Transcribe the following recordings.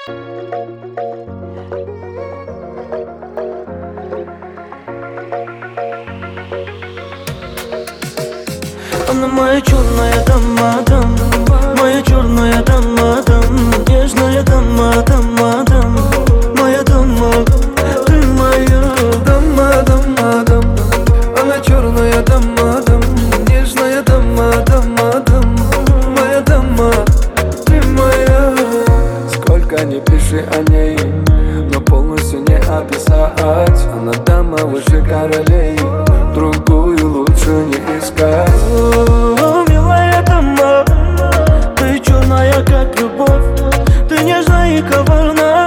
Она моя черная дама, моя черная дама, нежная дама, моя дама, ты моя дама. Она черная дама, нежная дама, моя дама, ты моя. Сколько ни пиши о ней, но полностью не описать. Она дама выше королей, другую лучше не искать. О, милая дама, ты черная, как любовь, ты нежная и коварна.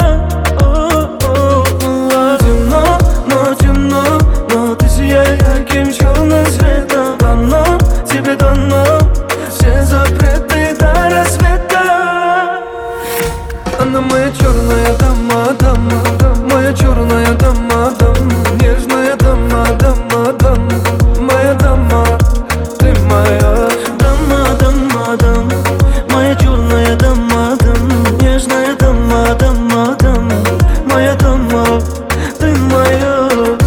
Темно, но ты сияешь таким черным светом. Дано, тебе дано все запреты до рассвета. Она моя черная дама, моя черная дама, нежная дама, моя дама, ты моя Дама, моя черная дама, нежная дама, моя дама, ты моя.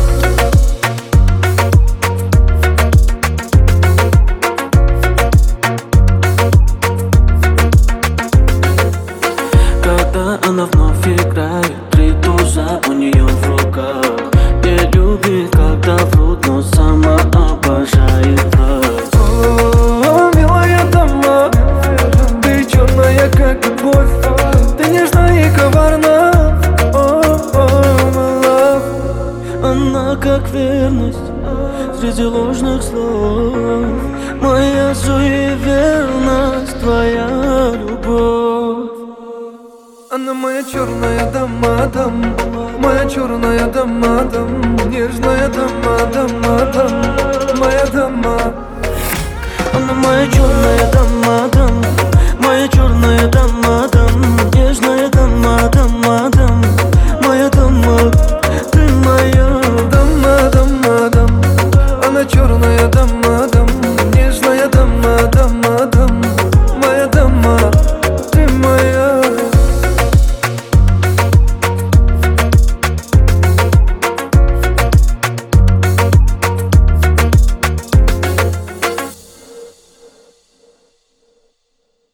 Когда она вновь играет, три туза у нее в руках. Не любит, когда врут, но сама обожает так. О, милая дама, ты черная, как любовь, ты нежная и коварна. My love. Она как верность среди ложных слов, моя суеверность, твоя любовь. Она моя черная дама, моя черная дама, нежная дама, моя дама. Она моя черная дама.